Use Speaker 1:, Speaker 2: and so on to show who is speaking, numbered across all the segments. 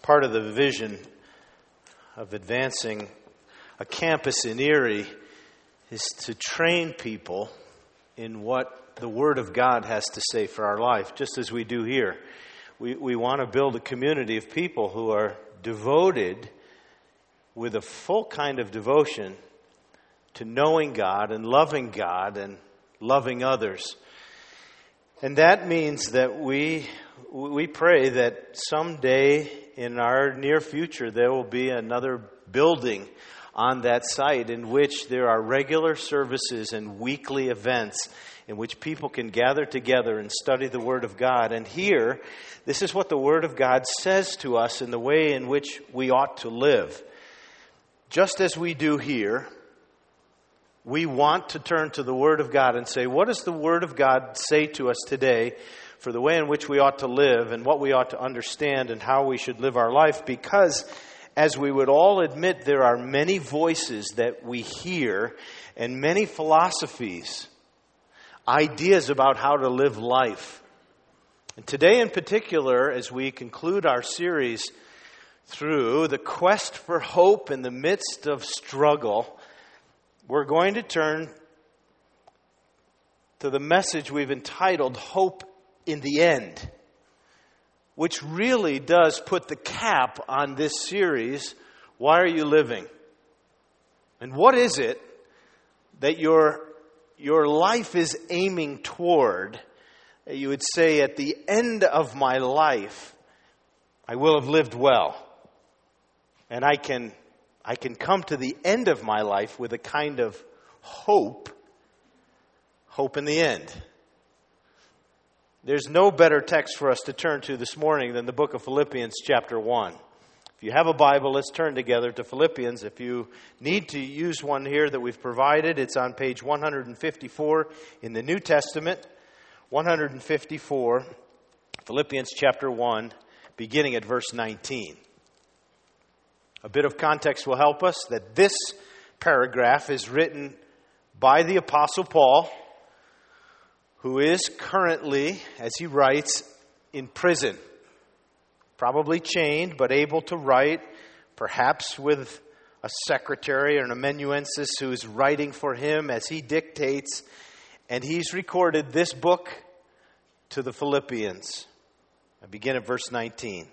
Speaker 1: Part of the vision of advancing a campus in Erie is to train people in what the Word of God has to say for our life, just as we do here. We want to build a community of people who are devoted with a full kind of devotion to knowing God and loving others. And that means that we pray that someday in our near future there will be another building on that site in which there are regular services and weekly events in which people can gather together and study the Word of God. And here, this is what the Word of God says to us in the way in which we ought to live. Just as we do here, we want to turn to the Word of God and say, what does the Word of God say to us today for the way in which we ought to live and what we ought to understand and how we should live our life? Because, as we would all admit, there are many voices that we hear and many philosophies, ideas about how to live life. And today in particular, as we conclude our series through the quest for hope in the midst of struggle, we're going to turn to the message we've entitled Hope in the End, which really does put the cap on this series, Why Are You Living? And what is it that your life is aiming toward? You would say, at the end of my life, I will have lived well. And I can come to the end of my life with a kind of hope in the end. There's no better text for us to turn to this morning than the book of Philippians chapter 1. If you have a Bible, let's turn together to Philippians. If you need to use one here that we've provided, it's on page 154 in the New Testament. 154, Philippians chapter 1, beginning at verse 19. A bit of context will help us that this paragraph is written by the Apostle Paul, who is currently, as he writes, in prison. Probably chained, but able to write, perhaps with a secretary or an amanuensis who is writing for him as he dictates. And he's recorded this book to the Philippians. I begin at verse 19.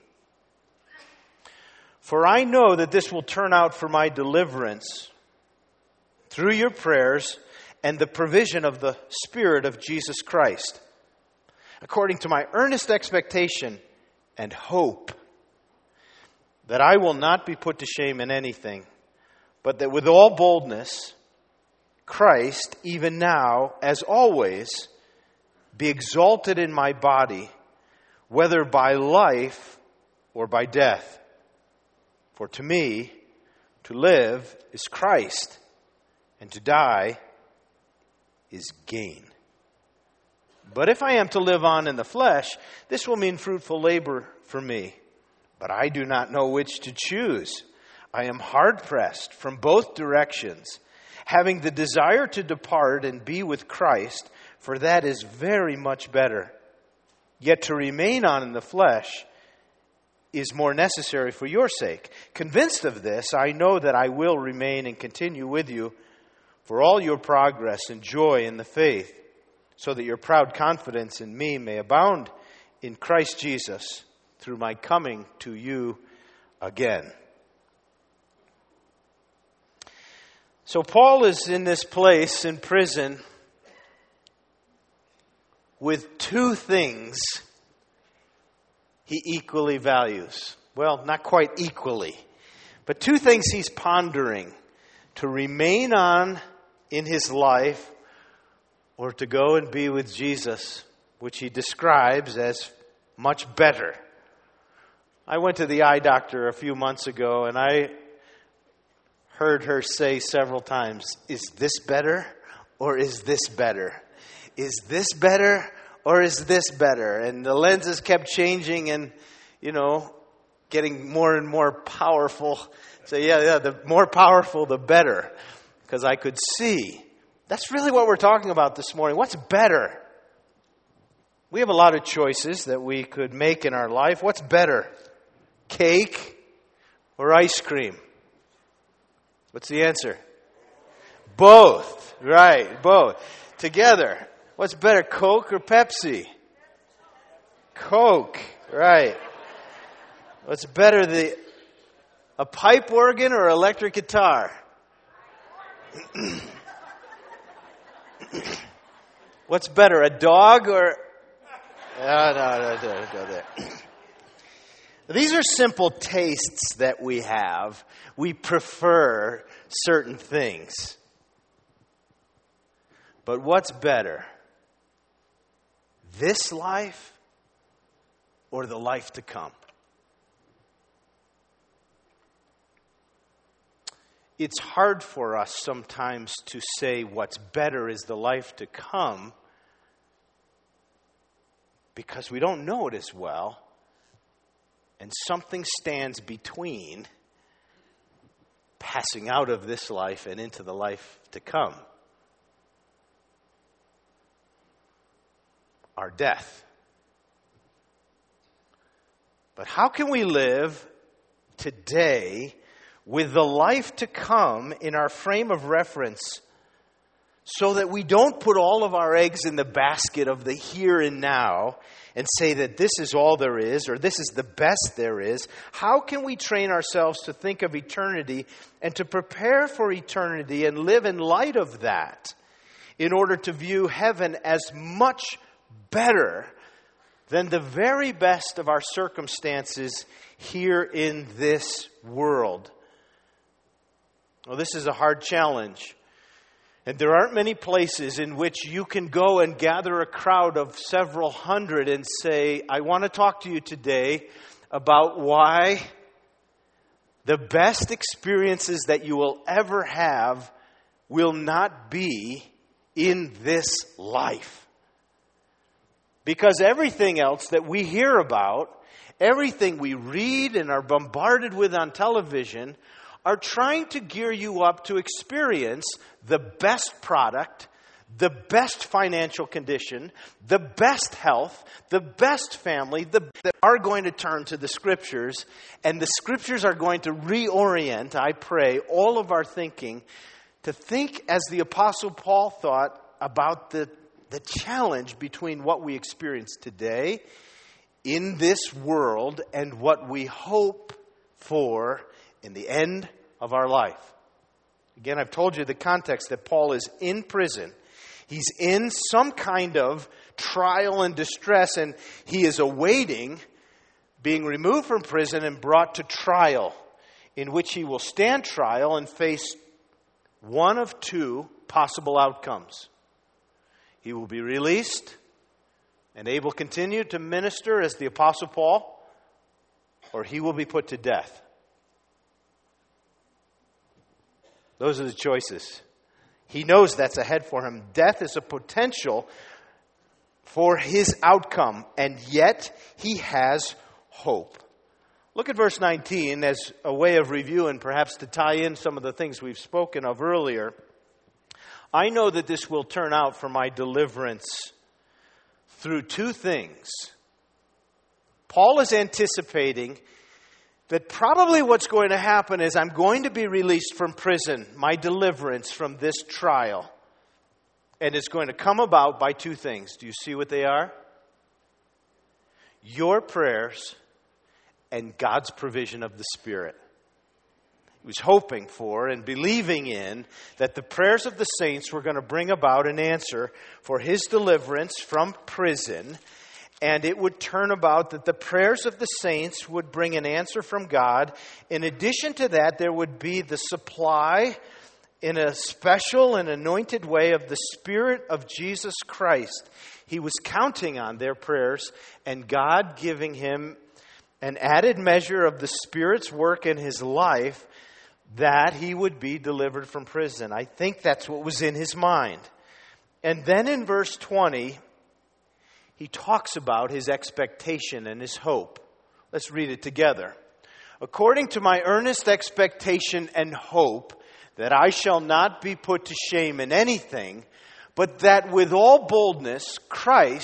Speaker 1: For I know that this will turn out for my deliverance through your prayers and the provision of the Spirit of Jesus Christ, according to my earnest expectation and hope that I will not be put to shame in anything, but that with all boldness Christ, even now, as always, be exalted in my body, whether by life or by death. For to me, to live is Christ, and to die is gain. But if I am to live on in the flesh, this will mean fruitful labor for me. But I do not know which to choose. I am hard-pressed from both directions, having the desire to depart and be with Christ, for that is very much better. Yet to remain on in the flesh is more necessary for your sake. Convinced of this, I know that I will remain and continue with you for all your progress and joy in the faith, so that your proud confidence in me may abound in Christ Jesus through my coming to you again. So Paul is in this place in prison with two things he equally values. Well, not quite equally, but two things he's pondering: to remain on in his life or to go and be with Jesus, which he describes as much better. I went to the eye doctor a few months ago and I heard her say several times, is this better or is this better? Is this better or is this better? And the lenses kept changing and, getting more and more powerful. So the more powerful, the better. Because I could see. That's really what we're talking about this morning. What's better? We have a lot of choices that we could make in our life. What's better? Cake or ice cream? What's the answer? Both. Right, both. Together. What's better, Coke or Pepsi? Coke. Right. What's better, a pipe organ or electric guitar? What's better, a dog or... No, don't go there. These are simple tastes that we have. We prefer certain things. But what's better? This life or the life to come? It's hard for us sometimes to say what's better is the life to come because we don't know it as well, and something stands between passing out of this life and into the life to come. Our death. But how can we live today with the life to come in our frame of reference so that we don't put all of our eggs in the basket of the here and now and say that this is all there is or this is the best there is? How can we train ourselves to think of eternity and to prepare for eternity and live in light of that in order to view heaven as much better than the very best of our circumstances here in this world? Well, this is a hard challenge. And there aren't many places in which you can go and gather a crowd of several hundred and say, I want to talk to you today about why the best experiences that you will ever have will not be in this life. Because everything else that we hear about, everything we read and are bombarded with on television, are trying to gear you up to experience the best product, the best financial condition, the best health, the best family, that are going to turn to the Scriptures. And the Scriptures are going to reorient, I pray, all of our thinking to think as the Apostle Paul thought about the challenge between what we experience today in this world and what we hope for in the end of our life. Again, I've told you the context that Paul is in prison. He's in some kind of trial and distress, and he is awaiting being removed from prison and brought to trial, in which he will stand trial and face one of two possible outcomes. He will be released and able to continue to minister as the Apostle Paul, or he will be put to death. Those are the choices. He knows that's ahead for him. Death is a potential for his outcome, and yet he has hope. Look at verse 19 as a way of review and perhaps to tie in some of the things we've spoken of earlier. I know that this will turn out for my deliverance through two things. Paul is anticipating that probably what's going to happen is I'm going to be released from prison, my deliverance from this trial. And it's going to come about by two things. Do you see what they are? Your prayers and God's provision of the Spirit. He was hoping for and believing in that the prayers of the saints were going to bring about an answer for his deliverance from prison. And it would turn about that the prayers of the saints would bring an answer from God. In addition to that, there would be the supply in a special and anointed way of the Spirit of Jesus Christ. He was counting on their prayers and God giving him an added measure of the Spirit's work in his life that he would be delivered from prison. I think that's what was in his mind. And then in verse 20, he talks about his expectation and his hope. Let's read it together. According to my earnest expectation and hope that I shall not be put to shame in anything, but that with all boldness Christ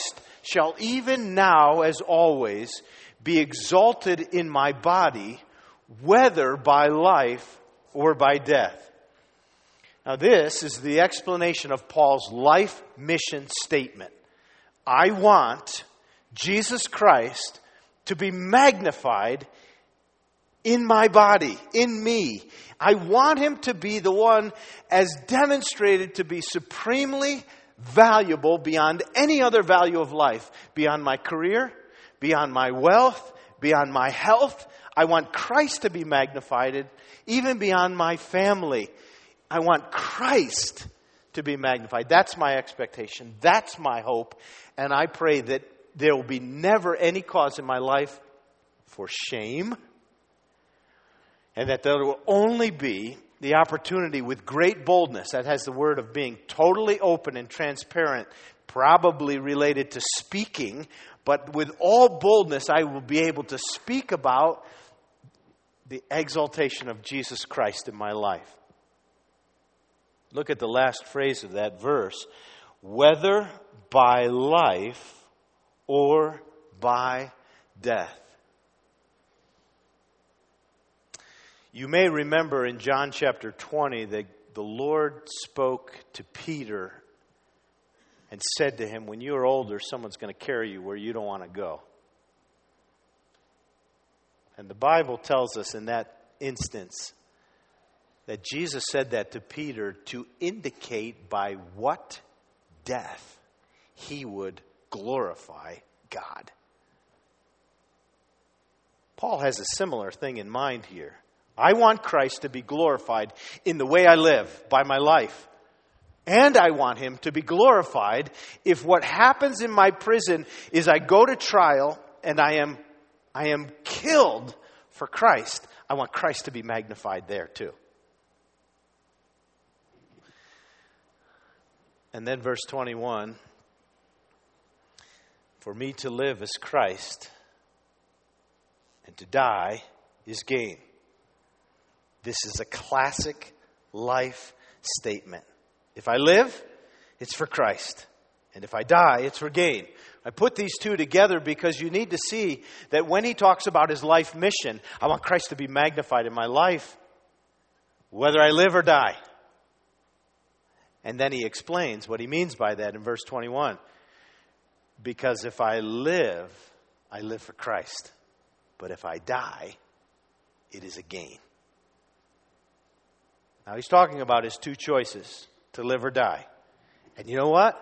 Speaker 1: shall even now, as always, be exalted in my body, whether by life or by death. Now this is the explanation of Paul's life mission statement. I want Jesus Christ to be magnified in my body, in me. I want him to be the one as demonstrated to be supremely valuable beyond any other value of life, beyond my career, beyond my wealth, beyond my health. I want Christ to be magnified, even beyond my family. I want Christ to be magnified. That's my expectation. That's my hope. And I pray that there will be never any cause in my life for shame, and that there will only be the opportunity with great boldness, that has the word of being totally open and transparent, probably related to speaking, but with all boldness I will be able to speak about the exaltation of Jesus Christ in my life. Look at the last phrase of that verse. Whether by life or by death. You may remember in John chapter 20 that the Lord spoke to Peter and said to him, when you are older, someone's going to carry you where you don't want to go. And the Bible tells us in that instance that Jesus said that to Peter to indicate by what death he would glorify God. Paul has a similar thing in mind here. I want Christ to be glorified in the way I live, by my life. And I want him to be glorified if what happens in my prison is I go to trial and I am killed for Christ. I want Christ to be magnified there too. And then verse 21, for me to live is Christ, and to die is gain. This is a classic life statement. If I live, it's for Christ. And if I die, it's for gain. I put these two together because you need to see that when he talks about his life mission, I want Christ to be magnified in my life, whether I live or die. And then he explains what he means by that in verse 21. Because if I live for Christ. But if I die, it is a gain. Now he's talking about his two choices, to live or die. And you know what?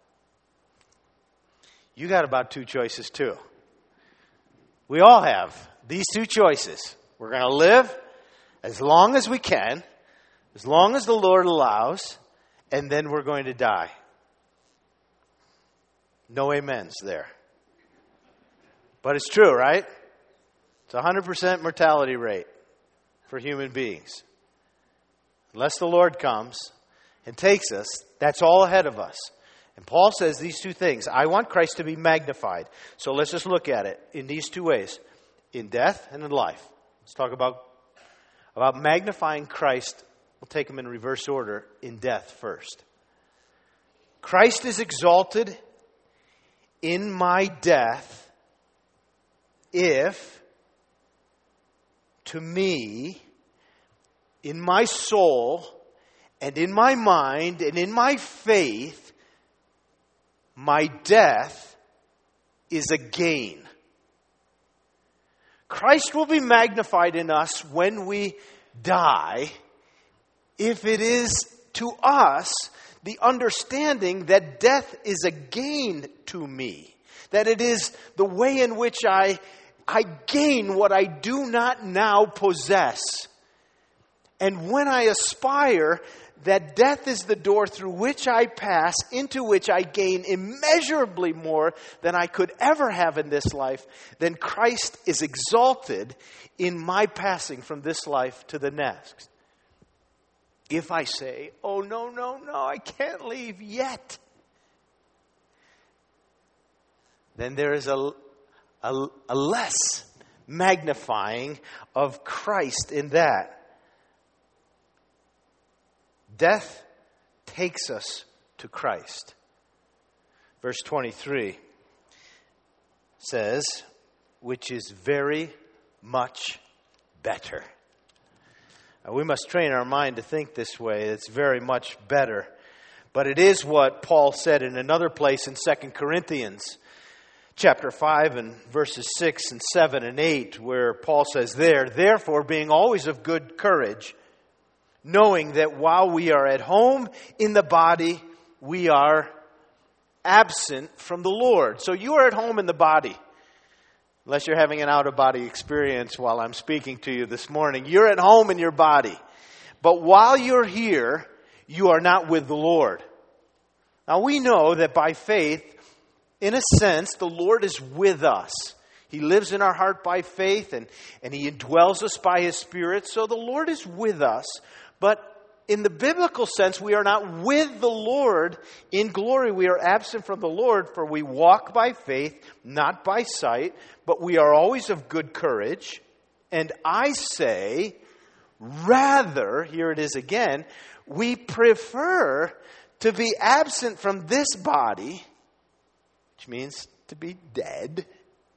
Speaker 1: You got about two choices too. We all have these two choices. We're going to live as long as we can, as long as the Lord allows, and then we're going to die. No amens there. But it's true, right? It's 100% mortality rate for human beings. Unless the Lord comes and takes us, that's all ahead of us. And Paul says these two things. I want Christ to be magnified. So let's just look at it in these two ways. In death and in life. Let's talk about magnifying Christ. We'll take them in reverse order. In death first. Christ is exalted in my death if, to me, in my soul and in my mind and in my faith, my death is a gain. Christ will be magnified in us when we die if it is to us the understanding that death is a gain to me. That it is the way in which I gain what I do not now possess. And when I aspire that death is the door through which I pass, into which I gain immeasurably more than I could ever have in this life, then Christ is exalted in my passing from this life to the next. If I say, oh, no, I can't leave yet, then there is a less magnifying of Christ in that. Death takes us to Christ. Verse 23, says, which is very much better. We must train our mind to think this way. It's very much better. But it is what Paul said in another place in 2 Corinthians chapter 5 and verses 6 and 7 and 8, where Paul says there, therefore, being always of good courage, knowing that while we are at home in the body, we are absent from the Lord. So you are at home in the body. Unless you're having an out-of-body experience while I'm speaking to you this morning. You're at home in your body. But while you're here, you are not with the Lord. Now we know that by faith, in a sense, the Lord is with us. He lives in our heart by faith and He indwells us by His Spirit. So the Lord is with us. But in the biblical sense, we are not with the Lord in glory. We are absent from the Lord, for we walk by faith, not by sight, but we are always of good courage. And I say, rather, here it is again, we prefer to be absent from this body, which means to be dead,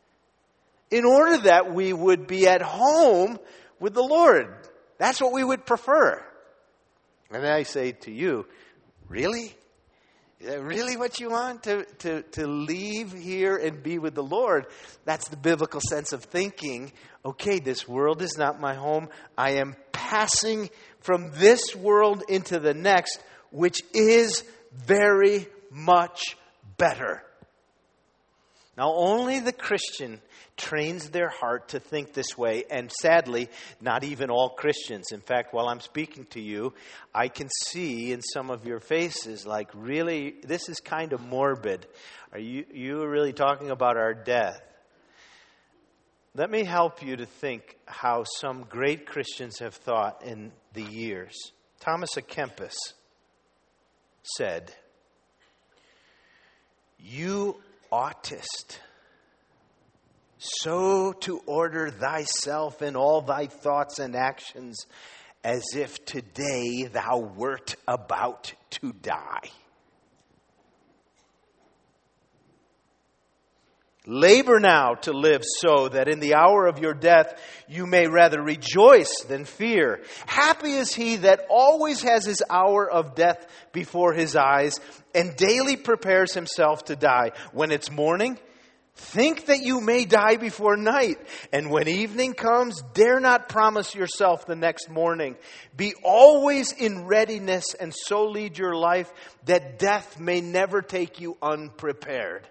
Speaker 1: in order that we would be at home with the Lord. That's what we would prefer. And I say to you, really? Is that really what you want? To leave here and be with the Lord? That's the biblical sense of thinking. Okay, this world is not my home. I am passing from this world into the next, which is very much better. Now, only the Christian trains their heart to think this way, and sadly, not even all Christians. In fact, while I'm speaking to you, I can see in some of your faces, like, really, this is kind of morbid. Are you really talking about our death? Let me help you to think how some great Christians have thought in the years. Thomas à Kempis said, "You oughtest so to order thyself in all thy thoughts and actions as if today thou wert about to die. Labor now to live so that in the hour of your death you may rather rejoice than fear. Happy is he that always has his hour of death before his eyes and daily prepares himself to die. When it's morning, think that you may die before night. And when evening comes, dare not promise yourself the next morning. Be always in readiness and so lead your life that death may never take you unprepared."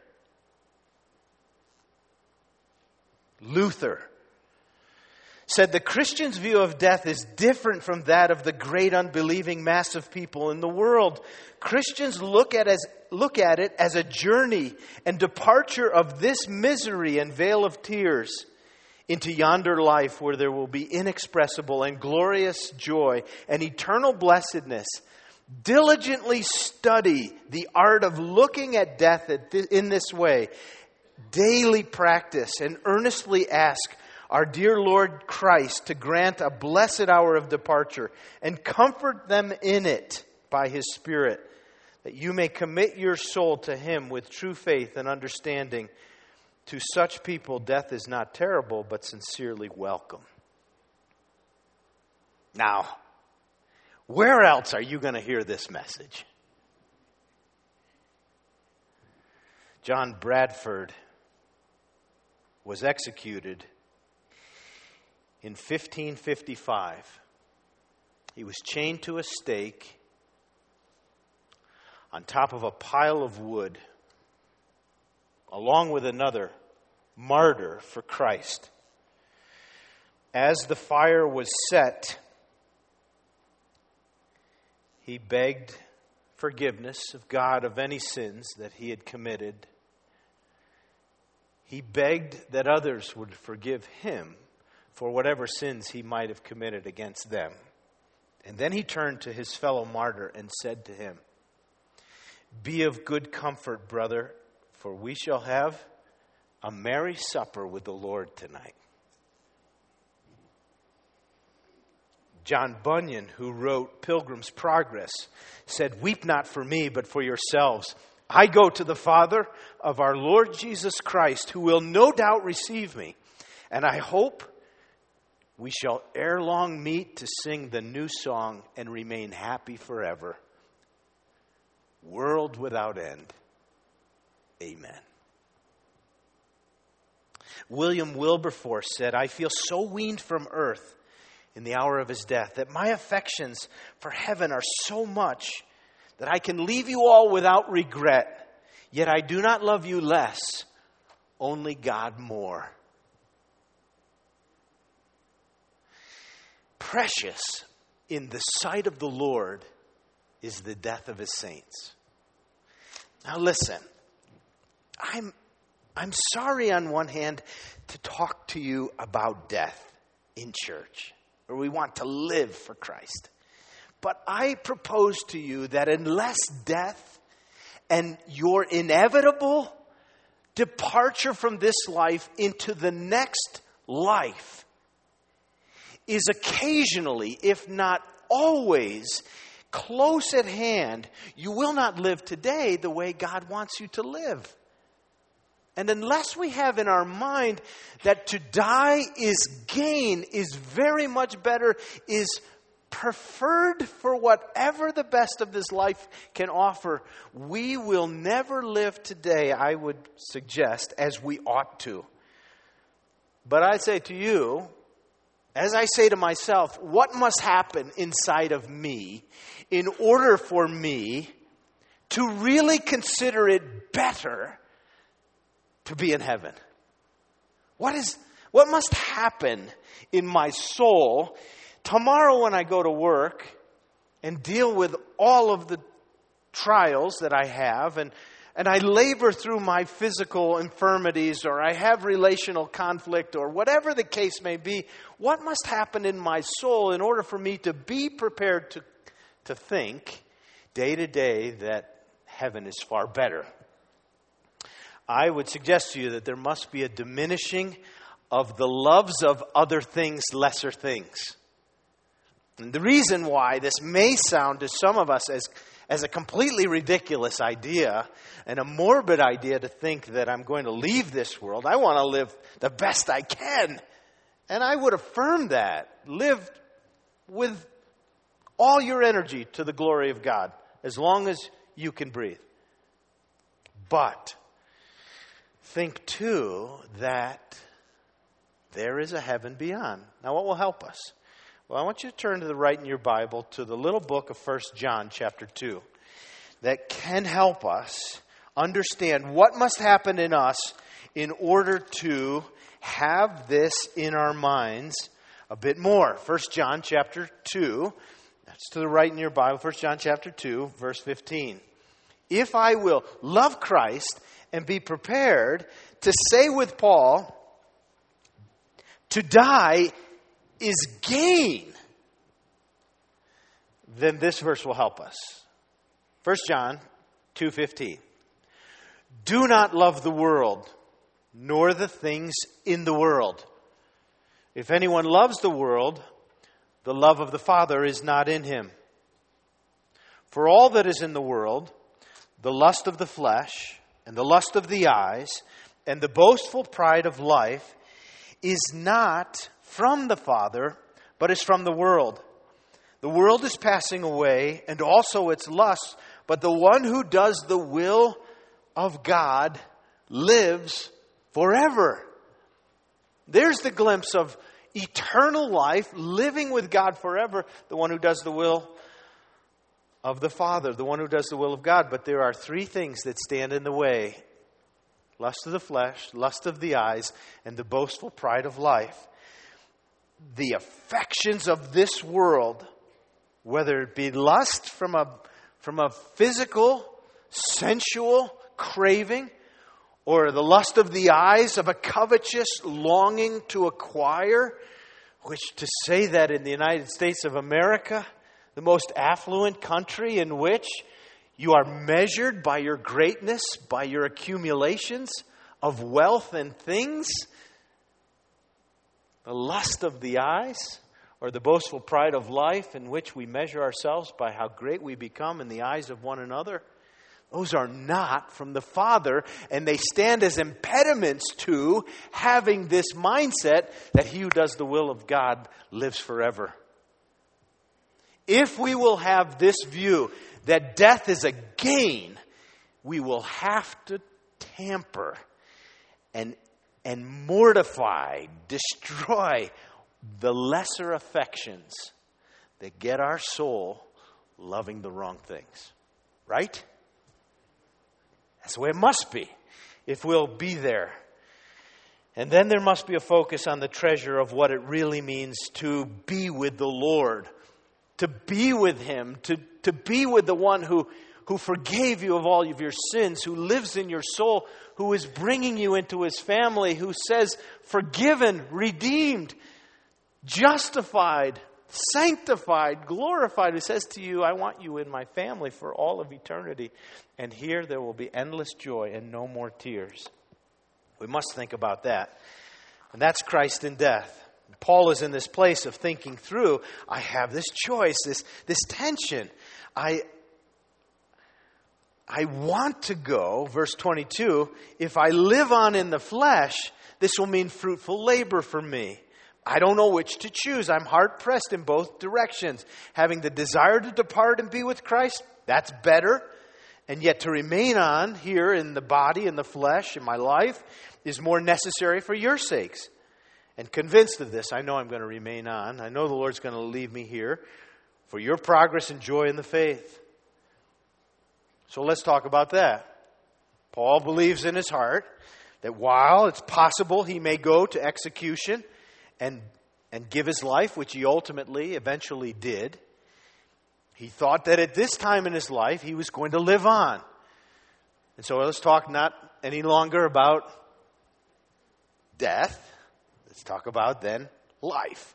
Speaker 1: Luther said the Christian's view of death is different from that of the great unbelieving mass of people in the world. Christians look at it as a journey and departure of this misery and vale of tears into yonder life where there will be inexpressible and glorious joy and eternal blessedness. Diligently study the art of looking at death in this way. Daily practice and earnestly ask our dear Lord Christ to grant a blessed hour of departure and comfort them in it by His Spirit, that you may commit your soul to Him with true faith and understanding. To such people, death is not terrible, but sincerely welcome. Now, where else are you going to hear this message? John Bradford was executed in 1555. He was chained to a stake on top of a pile of wood, along with another martyr for Christ. As the fire was set, he begged forgiveness of God of any sins that he had committed. He begged that others would forgive him for whatever sins he might have committed against them. And then he turned to his fellow martyr and said to him, "Be of good comfort, brother, for we shall have a merry supper with the Lord tonight." John Bunyan, who wrote Pilgrim's Progress, said, "Weep not for me, but for yourselves. I go to the Father of our Lord Jesus Christ, who will no doubt receive me. And I hope we shall ere long meet to sing the new song and remain happy forever. World without end. Amen. William Wilberforce said, I feel so weaned from earth in the hour of his death that my affections for heaven are so much that I can leave you all without regret. Yet I do not love you less, only God more. Precious in the sight of the Lord is the death of his saints. Now listen, I'm sorry on one hand to talk to you about death in church, where we want to live for Christ. But I propose to you that unless death and your inevitable departure from this life into the next life is occasionally, if not always, close at hand, you will not live today the way God wants you to live. And unless we have in our mind that to die is gain, is very much better, is preferred for whatever the best of this life can offer, we will never live today, I would suggest, as we ought to. But I say to you, as I say to myself, what must happen inside of me in order for me to really consider it better to be in heaven? What must happen in my soul tomorrow when I go to work and deal with all of the trials that I have, and I labor through my physical infirmities, or I have relational conflict, or whatever the case may be? What must happen in my soul in order for me to be prepared to think day to day that heaven is far better? I would suggest to you that there must be a diminishing of the loves of other things, lesser things. And the reason why this may sound to some of us as a completely ridiculous idea and a morbid idea to think that I'm going to leave this world. I want to live the best I can. And I would affirm that. Live with all your energy to the glory of God as long as you can breathe. But think too that there is a heaven beyond. Now what will help us? Well, I want you to turn to the right in your Bible to the little book of 1 John chapter 2 that can help us understand what must happen in us in order to have this in our minds a bit more. 1 John chapter 2, that's to the right in your Bible, 1 John chapter 2, verse 15. If I will love Christ and be prepared to say with Paul, to die is gain, then this verse will help us. 1 John 2:15. Do not love the world, nor the things in the world. If anyone loves the world, the love of the Father is not in him. For all that is in the world, the lust of the flesh, and the lust of the eyes, and the boastful pride of life, is not from the Father, but is from the world. The world is passing away, and also its lusts, but the one who does the will of God lives forever. There's the glimpse of eternal life, living with God forever, the one who does the will of the Father, the one who does the will of God. But there are three things that stand in the way: lust of the flesh, lust of the eyes, and the boastful pride of life. The affections of this world, whether it be lust from a physical, sensual craving, or the lust of the eyes of a covetous longing to acquire, which to say that in the United States of America, the most affluent country in which you are measured by your greatness, by your accumulations of wealth and things, the lust of the eyes, or the boastful pride of life in which we measure ourselves by how great we become in the eyes of one another. Those are not from the Father, and they stand as impediments to having this mindset that he who does the will of God lives forever. If we will have this view that death is a gain, we will have to tamper and mortify, destroy the lesser affections that get our soul loving the wrong things. Right? That's the way it must be if we'll be there. And then there must be a focus on the treasure of what it really means to be with the Lord, to be with Him, to be with the one who forgave you of all of your sins, who lives in your soul, who is bringing you into His family, who says, forgiven, redeemed, justified, sanctified, glorified, who says to you, I want you in my family for all of eternity. And here there will be endless joy and no more tears. We must think about that. And that's Christ in death. Paul is in this place of thinking through, I have this choice, this tension. I want to go, verse 22, if I live on in the flesh, this will mean fruitful labor for me. I don't know which to choose. I'm hard-pressed in both directions. Having the desire to depart and be with Christ, that's better. And yet to remain on here in the body, in the flesh, in my life, is more necessary for your sakes. And convinced of this, I know I'm going to remain on. I know the Lord's going to leave me here for your progress and joy in the faith. So let's talk about that. Paul believes in his heart that while it's possible he may go to execution and give his life, which he eventually did, he thought that at this time in his life he was going to live on. And so let's talk not any longer about death. Let's talk about then life.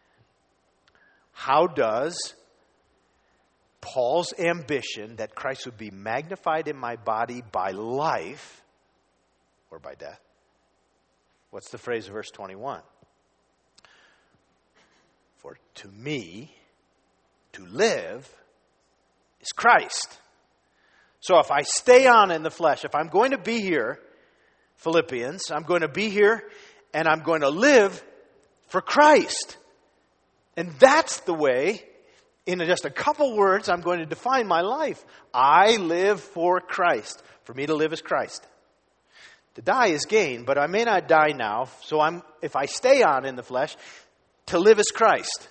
Speaker 1: How does Paul's ambition that Christ would be magnified in my body by life or by death? What's the phrase of verse 21? For to me, to live is Christ. So if I stay on in the flesh, if I'm going to be here, Philippians, I'm going to be here and I'm going to live for Christ. And that's the way, in just a couple words, I'm going to define my life. I live for Christ. For me to live is Christ. To die is gain, but I may not die now. So if I stay on in the flesh, to live is Christ.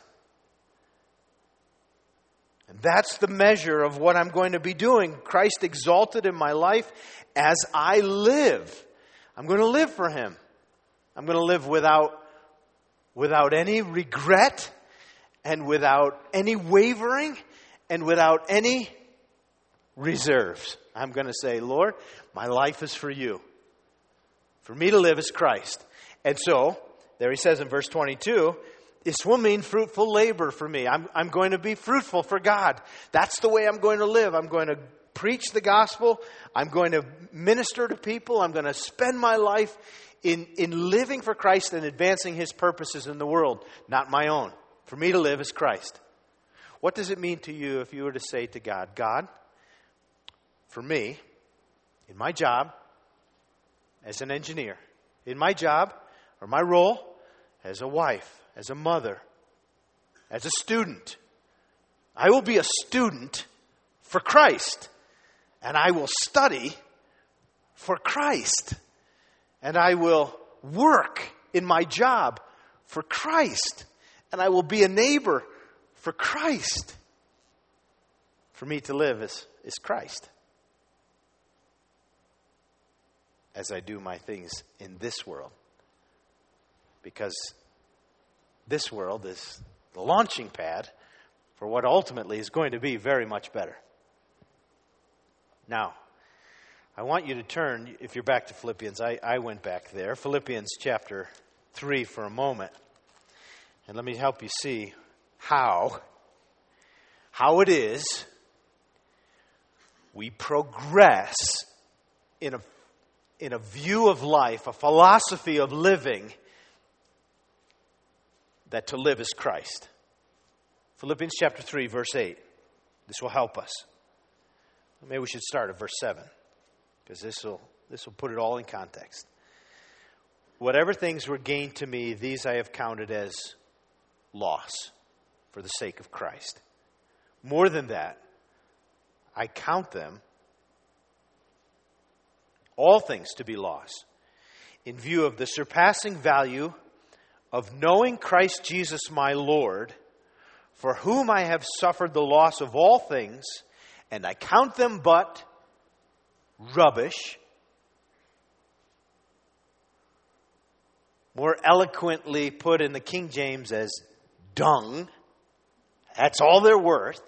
Speaker 1: And that's the measure of what I'm going to be doing. Christ exalted in my life as I live. I'm going to live for Him. I'm going to live without any regret and without any wavering and without any reserves. I'm going to say, Lord, my life is for you. For me to live is Christ. And so, there he says in verse 22, this will mean fruitful labor for me. I'm going to be fruitful for God. That's the way I'm going to live. I'm going to preach the gospel. I'm going to minister to people. I'm going to spend my life in living for Christ and advancing His purposes in the world, not my own. For me to live is Christ. What does it mean to you if you were to say to God, God, for me, in my job as an engineer, in my job or my role as a wife, as a mother, as a student, I will be a student for Christ, and I will study for Christ, and I will work in my job for Christ, and I will be a neighbor for Christ. For me to live is Christ, as I do my things in this world, because this world is the launching pad for what ultimately is going to be very much better. Now, I want you to turn, if you're back to Philippians, I went back there, Philippians chapter 3 for a moment. And let me help you see how it is we progress in a view of life, a philosophy of living, that to live is Christ. Philippians chapter 3, verse 8. This will help us. Maybe we should start at verse 7, because this will put it all in context. Whatever things were gained to me, these I have counted as loss for the sake of Christ. More than that, I count them, all things, to be loss, in view of the surpassing value of knowing Christ Jesus my Lord, for whom I have suffered the loss of all things, and I count them but rubbish. More eloquently put in the King James as dung. That's all they're worth.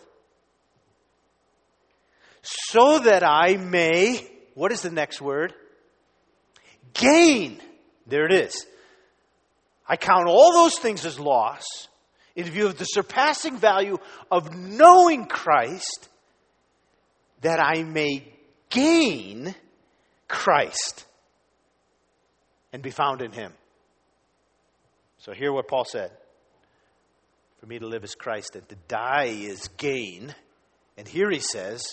Speaker 1: So that I may, what is the next word? Gain. There it is. I count all those things as loss in view of the surpassing value of knowing Christ, that I may gain Christ and be found in Him. So hear what Paul said. For me to live is Christ and to die is gain. And here he says,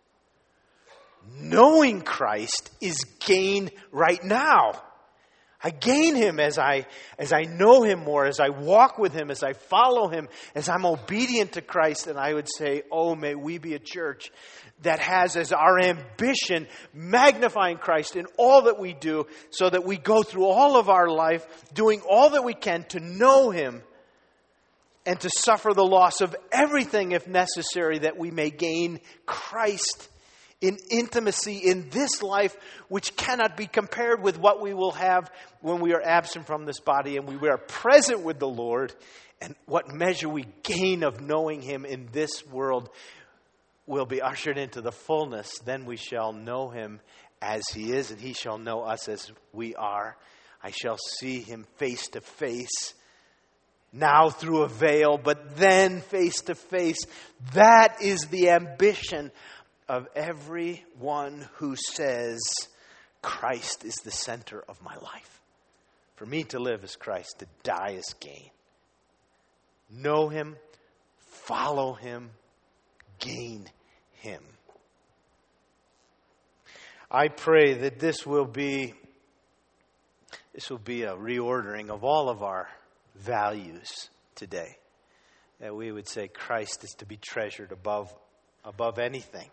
Speaker 1: knowing Christ is gain right now. I gain Him as I know Him more, as I walk with Him, as I follow Him, as I'm obedient to Christ. And I would say, oh, may we be a church that has as our ambition magnifying Christ in all that we do, so that we go through all of our life doing all that we can to know Him and to suffer the loss of everything if necessary, that we may gain Christ in intimacy in this life, which cannot be compared with what we will have when we are absent from this body and we are present with the Lord. And what measure we gain of knowing Him in this world will be ushered into the fullness. Then we shall know Him as He is, and He shall know us as we are. I shall see Him face to face, now through a veil, but then face to face. That is the ambition of everyone who says Christ is the center of my life. For me to live is Christ, to die is gain. Know Him, follow Him, gain Him. I pray that this will be a reordering of all of our values today. That we would say Christ is to be treasured above anything.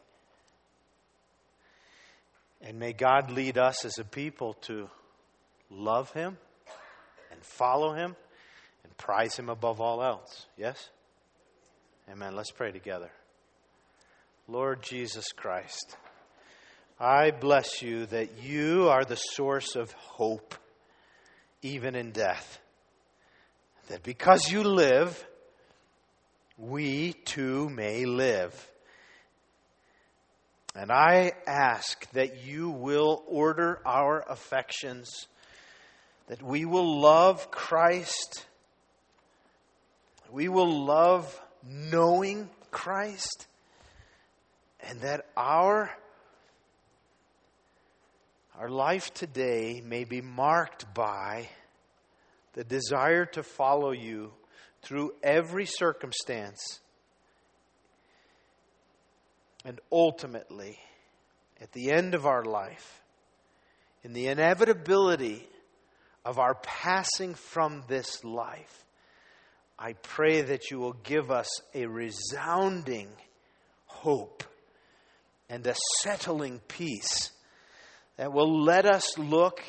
Speaker 1: And may God lead us as a people to love Him and follow Him and prize Him above all else. Yes? Amen. Let's pray together. Lord Jesus Christ, I bless You that You are the source of hope, even in death. That because You live, we too may live. And I ask that You will order our affections, that we will love Christ, we will love knowing Christ, and that our life today may be marked by the desire to follow You through every circumstance. And ultimately, at the end of our life, in the inevitability of our passing from this life, I pray that You will give us a resounding hope and a settling peace that will let us look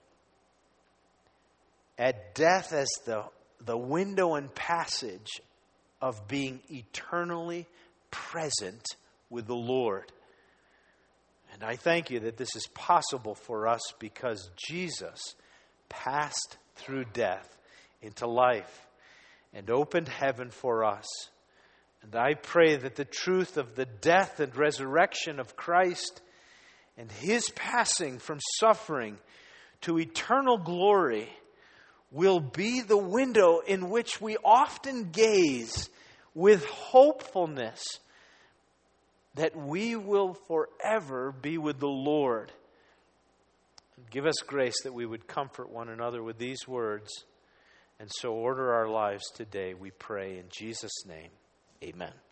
Speaker 1: at death as the window and passage of being eternally present with the Lord. And I thank You that this is possible for us because Jesus passed through death into life and opened heaven for us. And I pray that the truth of the death and resurrection of Christ and His passing from suffering to eternal glory will be the window in which we often gaze with hopefulness that we will forever be with the Lord. Give us grace that we would comfort one another with these words, and so order our lives today, we pray in Jesus' name. Amen.